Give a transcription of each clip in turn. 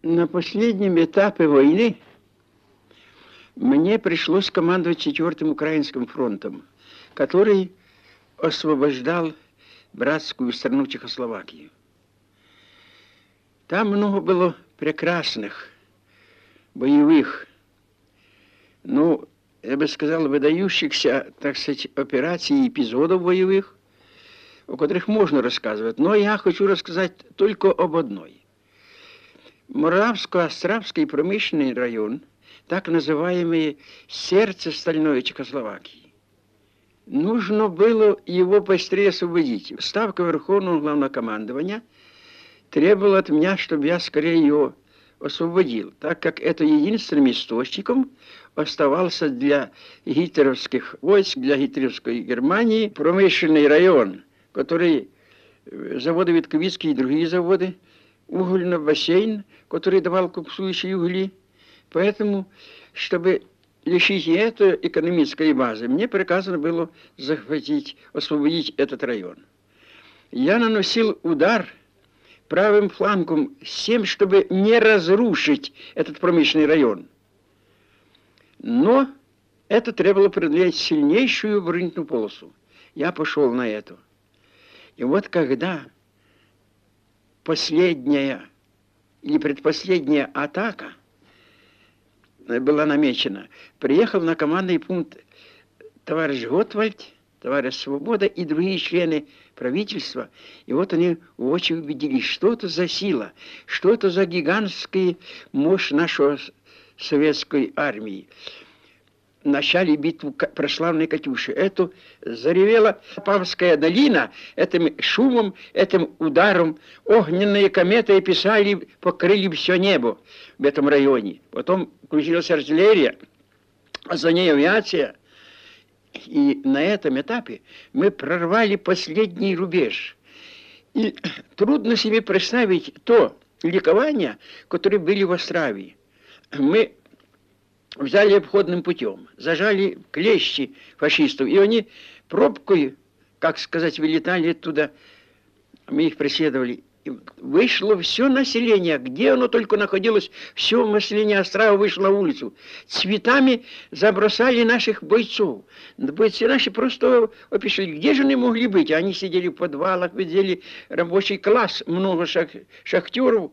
На последнем этапе войны мне пришлось командовать 4-м Украинским фронтом, который освобождал братскую страну Чехословакию. Там много было прекрасных, боевых, я бы сказал, выдающихся, так сказать, операций и эпизодов боевых, о которых можно рассказывать. Но я хочу рассказать только об одной. Моравско-Островский промышленный район, так называемое сердце стальной Чехословакии. Нужно было его быстрее освободить. Ставка Верховного Главнокомандования требовала от меня, чтобы я скорее ее освободил, так как это единственным источником оставался для гитлеровских войск, для гитлеровской Германии промышленный район, который заводы Витковицкие и другие заводы, угольный бассейн, который давал коксующие угли. Поэтому, чтобы лишить этой экономической базы, мне приказано было захватить, освободить этот район. Я наносил удар правым флангом с тем, чтобы не разрушить этот промышленный район. Но это требовало преодолеть сильнейшую оборонительную полосу. Я пошел на это. И вот когда последняя или предпоследняя атака была намечена, приехал на командный пункт товарищ Готвальд, товарищ Свобода и другие члены правительства. И вот они очень убедились, что это за сила, что это за гигантская мощь нашей советской армии. Начали битву прославленной Катюши. Это заревела Павская долина этим шумом, этим ударом. Огненные кометы писали, покрыли все небо в этом районе. Потом включилась артиллерия, а за ней авиация. И на этом этапе мы прорвали последний рубеж. И трудно себе представить то ликование, которое были в Острове. Мы взяли обходным путем, зажали клещи фашистов, и они пробкой, как сказать, вылетали оттуда, мы их преследовали. И вышло все население, где оно только находилось, все население Острова вышло на улицу. Цветами забросали наших бойцов. Бойцы наши просто описали, где же они могли быть. Они сидели в подвалах, видели рабочий класс, много шахтеров.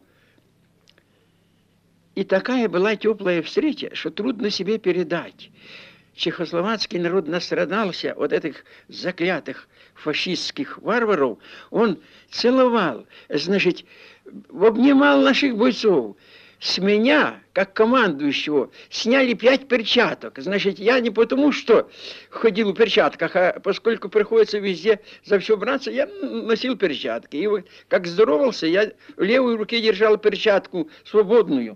И такая была теплая встреча, что трудно себе передать. Чехословацкий народ настрадался от этих заклятых фашистских варваров. Он целовал, значит, обнимал наших бойцов. С меня, как командующего, сняли 5 перчаток. Значит, я не потому, что ходил в перчатках, а поскольку приходится везде за все браться, я носил перчатки. И вот, как здоровался, я в левой руке держал перчатку свободную.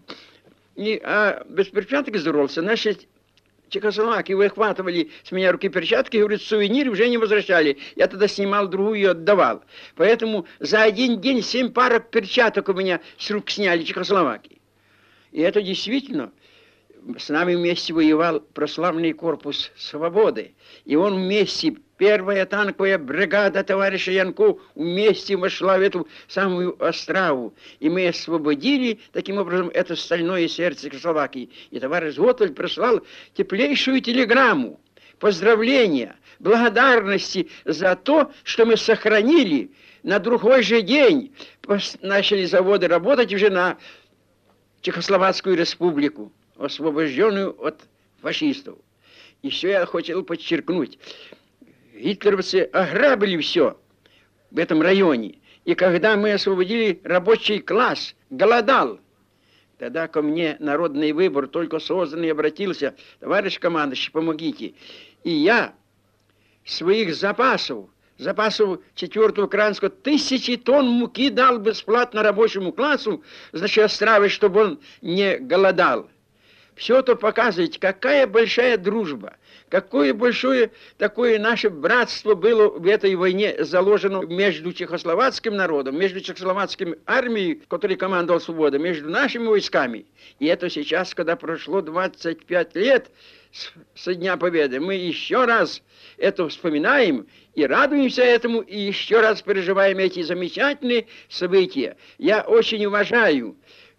А без перчаток здоровался. Значит, Чехословаки выхватывали с меня руки перчатки, говорят, сувенир уже не возвращали. Я тогда снимал другую и отдавал. Поэтому за один день 7 парок перчаток у меня с рук сняли Чехословаки. И это действительно, с нами вместе воевал прославленный корпус свободы. И он вместе, 1-я танковая бригада товарища Янко, вместе вошла в эту самую Острову. И мы освободили, таким образом, это стальное сердце Чехословакии. И товарищ Готвальд прислал теплейшую телеграмму, поздравления, благодарности за то, что мы сохранили на другой же день. Начали заводы работать уже на Чехословацкую республику, освобожденную от фашистов. Еще я хотел подчеркнуть, гитлеровцы ограбили все в этом районе. И когда мы освободили рабочий класс, голодал. Тогда ко мне Народный выбор, только созданный, обратился: товарищ командующий, помогите. И я своих запасов 4-го Украинского 1000 тонн муки дал бесплатно рабочему классу, значит, Острове, чтобы он не голодал. Все это показывает, какая большая дружба, какое большое такое наше братство было в этой войне заложено между чехословацким народом, между чехословацкой армией, которой командовал Свобода, между нашими войсками. И это сейчас, когда прошло 25 лет со Дня Победы, мы еще раз это вспоминаем и радуемся этому, и еще раз переживаем эти замечательные события. Я очень уважаю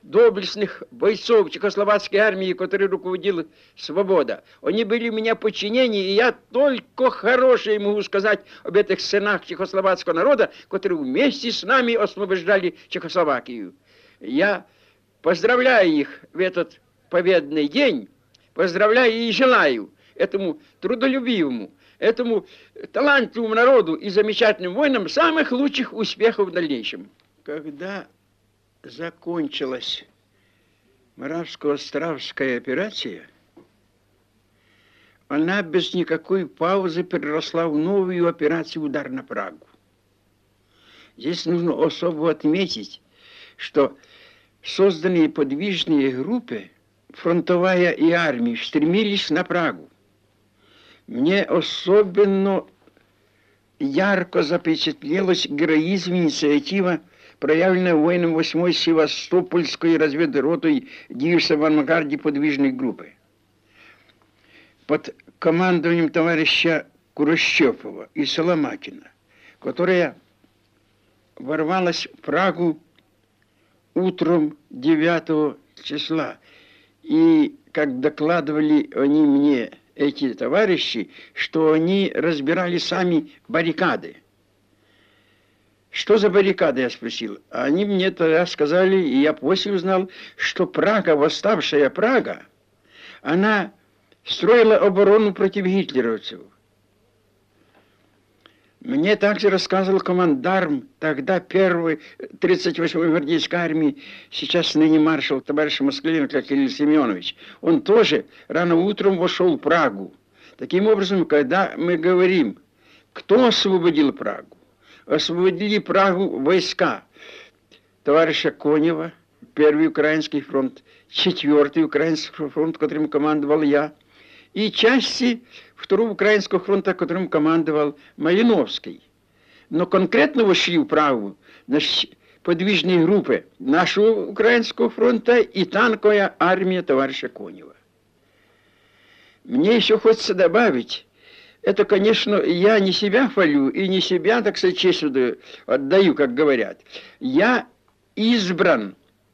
доблестных бойцов Чехословацкой армии, которой руководила Свобода. Они были у меня в подчинении, и я только хорошее могу сказать об этих сынах чехословацкого народа, которые вместе с нами освобождали Чехословакию. Я поздравляю их в этот победный день, поздравляю и желаю этому трудолюбивому, этому талантливому народу и замечательным воинам самых лучших успехов в дальнейшем. Когда закончилась Моравско-Островская операция, она без никакой паузы переросла в новую операцию «Удар на Прагу». Здесь нужно особо отметить, что созданные подвижные группы, фронтовая и армия, стремились на Прагу. Мне особенно ярко запечатлелась героизм инициатива, проявленная воином 8-й Севастопольской разведротой, движется в авангарде подвижной группы. Под командованием товарища Курощепова и Соломатина, которая ворвалась в Прагу утром 9 числа. И, как докладывали они мне, эти товарищи, что они разбирали сами баррикады. Что за баррикады, я спросил. Они мне тогда сказали, и я после узнал, что Прага, восставшая Прага, она строила оборону против гитлеровцев. Мне также рассказывал командарм тогда 1-й 38-й гвардейской армии, сейчас ныне маршал товарищ Москаленко Кирилл Семенович. Он тоже рано утром вошел в Прагу. Таким образом, когда мы говорим, кто освободил Прагу? Освободили Прагу войска товарища Конева, 1-й Украинский фронт, 4-й Украинский фронт, которым командовал я, и части 2-го Украинского фронта, которым командовал Малиновский. Но конкретно вошли в Прагу подвижные группы нашего Украинского фронта и танковая армия товарища Конева. Мне еще хочется добавить, это, конечно, я не себя хвалю и не себя, так сказать, честь отдаю, как говорят. Я избран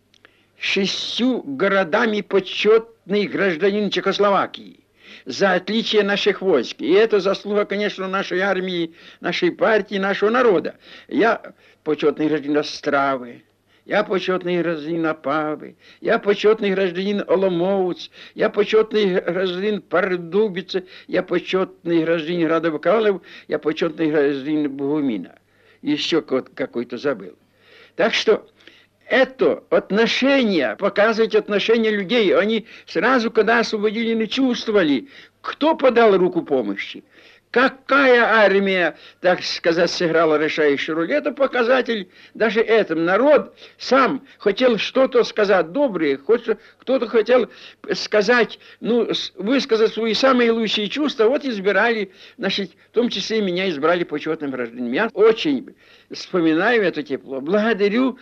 6 городами почетный гражданин Чехословакии за отличие наших войск. И это заслуга, конечно, нашей армии, нашей партии, нашего народа. Я почетный гражданин Остравы, я почетный гражданин Опавы, я почетный гражданин Оломоуц, я почетный гражданин Пардубицы, я почетный гражданин Радовкалов, я почетный гражданин Богумина. Еще какой-то забыл. Так что это отношение, показывать отношение людей, они сразу, когда освободили, не чувствовали, кто подал руку помощи. Какая армия, так сказать, сыграла решающую роль. Это показатель даже этому. Народ сам хотел что-то сказать доброе, кто-то хотел сказать, ну, высказать свои самые лучшие чувства. Вот избирали, значит, в том числе и меня избрали почетным гражданином. Я очень вспоминаю это тепло. Благодарю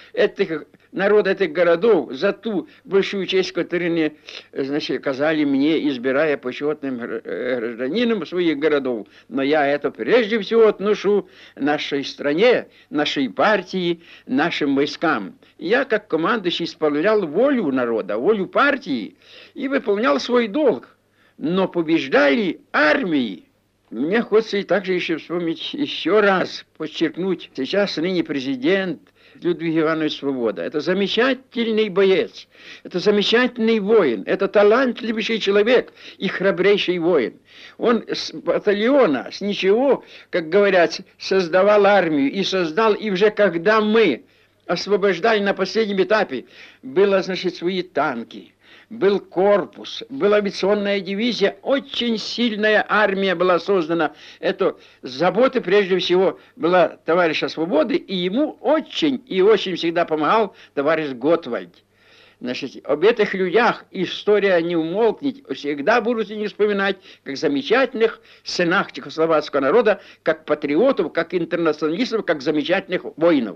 народ этих городов за ту большую честь, которую они, значит, оказали мне, избирая почетным гражданином своих городов. Но я это прежде всего отношу нашей стране, нашей партии, нашим войскам. Я, как командующий, исполнял волю народа, волю партии и выполнял свой долг. Но побеждали армии. Мне хочется и также еще вспомнить, еще раз подчеркнуть, сейчас ныне президент Людвиг Иванович Свобода. Это замечательный боец, это замечательный воин, это талантливейший человек и храбрейший воин. Он с батальона, с ничего, как говорят, создавал армию и создал, и уже когда мы освобождали на последнем этапе, было, значит, свои танки, был корпус, была авиационная дивизия, очень сильная армия была создана. Это забота, прежде всего, была товарища Свободы, и ему очень и очень всегда помогал товарищ Готвальд. Значит, об этих людях история не умолкнет, всегда будут они вспоминать, как замечательных сынах чехословацкого народа, как патриотов, как интернационалистов, как замечательных воинов.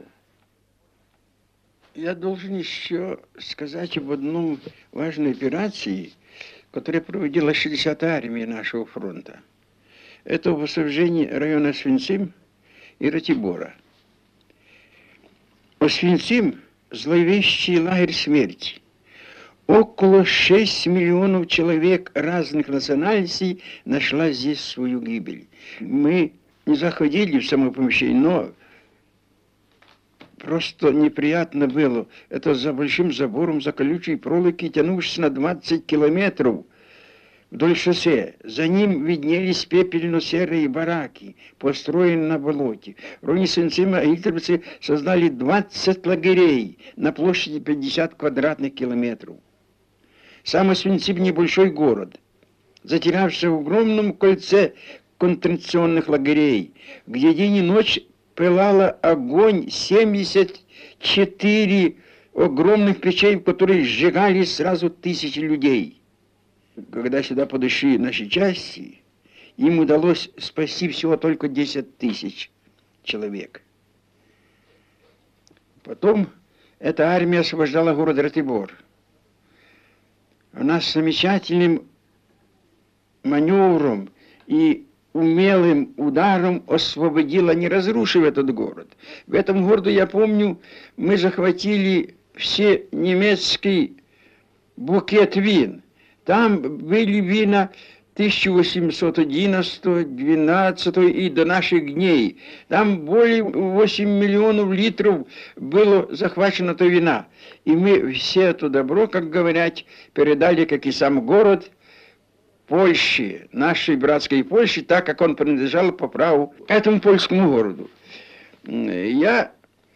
Я должен еще сказать об одной важной операции, которая проводила 60-я армия нашего фронта. Это в освобождении района Освенцим и Ратибора. Освенцим – зловещий лагерь смерти. Около 6 миллионов человек разных национальностей нашла здесь свою гибель. Мы не заходили в само помещение, но просто неприятно было. Это за большим забором, за колючей проволокой, тянувшись на 20 километров вдоль шоссе. За ним виднелись пепельно-серые бараки, построенные на болоте. Ронисенцимы и гитлеровцы создали 20 лагерей на площади 50 квадратных километров. Сам Освенцим небольшой город, затерявшийся в огромном кольце концентрационных лагерей, где день и ночь пылала огонь 74 огромных печей, в которые сжигали сразу тысячи людей. Когда сюда подошли наши части, им удалось спасти всего только 10 тысяч человек. Потом эта армия освобождала город Ратибор. Она с замечательным маневром и умелым ударом освободила, не разрушив этот город. В этом городе, я помню, мы захватили все немецкий букет вин. Там были вина 1811, 12 и до наших дней. Там более 8 миллионов литров было захвачено то вина. И мы все это добро, как говорят, передали, как и сам город, Польше, нашей братской Польше, так как он принадлежал по праву этому польскому городу. Я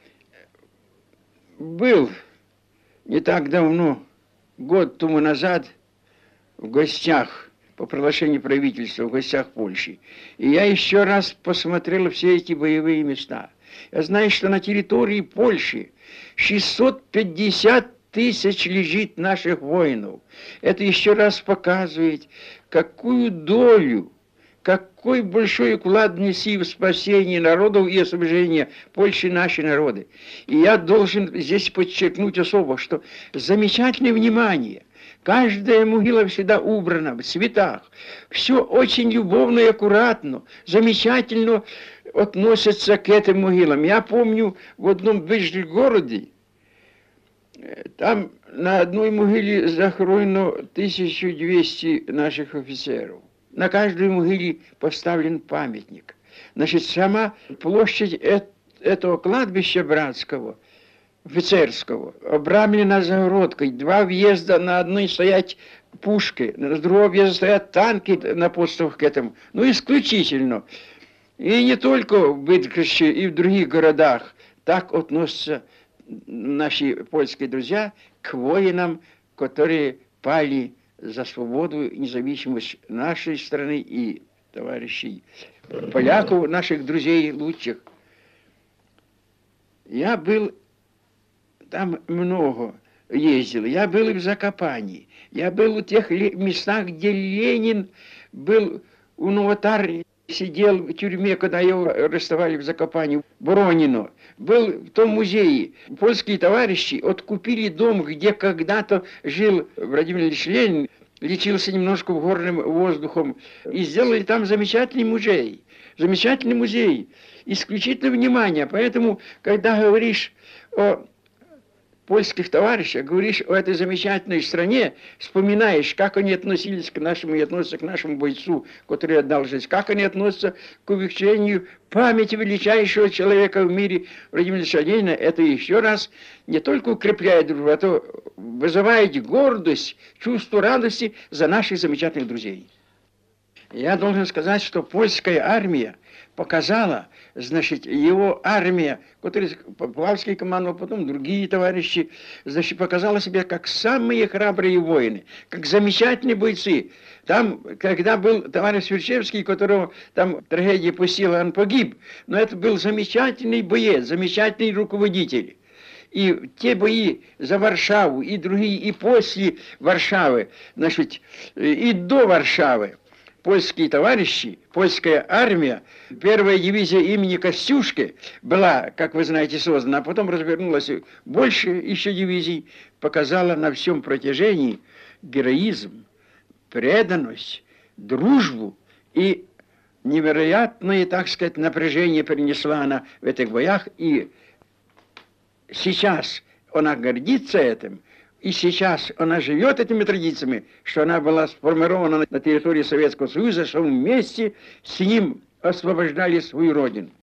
был не так давно, год тому назад, в гостях, по приглашению правительства, в гостях Польши. И я еще раз посмотрел все эти боевые места. Я знаю, что на территории Польши 650 тысяч лежит наших воинов. Это еще раз показывает, какую долю, какой большой вклад несли в спасение народов и освобождение Польши наши народы. И я должен здесь подчеркнуть особо, что замечательное внимание. Каждая могила всегда убрана в цветах. Все очень любовно и аккуратно, замечательно относятся к этим могилам. Я помню, в одном бывшем городе, там на одной могиле захоронено 1200 наших офицеров. На каждой могиле поставлен памятник. Значит, сама площадь этого кладбища братского, офицерского, обрамлена загородкой. Два въезда, на одной стоят пушки, на другом въезде стоят танки на подступах к этому. Ну, исключительно. И не только в Быдгороде, и в других городах так относятся наши польские друзья к воинам, которые пали за свободу и независимость нашей страны и товарищей поляков, наших друзей лучших. Я был там много ездил. Я был и в Закопании. Я был в тех местах, где Ленин был у Новотар, сидел в тюрьме, когда его арестовали в Закопании, Боронино. Был в том музее. Польские товарищи откупили дом, где когда-то жил Владимир Ильич Ленин, лечился немножко горным воздухом, и сделали там замечательный музей. Замечательный музей. Исключительное внимание. Поэтому, когда говоришь о польских товарищах, говоришь о этой замечательной стране, вспоминаешь, как они относились к нашему и относятся к нашему бойцу, который отдал жизнь, как они относятся к увековечению памяти величайшего человека в мире Владимира Ильича Ленина, это еще раз не только укрепляет дружбу, а то вызывает гордость, чувство радости за наших замечательных друзей. Я должен сказать, что польская армия показала, значит, его армия, которую Плавский командовал, потом другие товарищи, значит, показала себя как самые храбрые воины, как замечательные бойцы. Там, когда был товарищ Сверчевский, которого там трагедия постигла, он погиб, но это был замечательный боец, замечательный руководитель. И те бои за Варшаву, и другие, и после Варшавы, значит, и до Варшавы, польские товарищи, польская армия, первая дивизия имени Костюшки была, как вы знаете, создана, а потом развернулась больше еще дивизий, показала на всем протяжении героизм, преданность, дружбу и невероятное, так сказать, напряжение принесла она в этих боях. И сейчас она гордится этим. И сейчас она живет этими традициями, что она была сформирована на территории Советского Союза, что мы вместе с ним освобождали свою родину.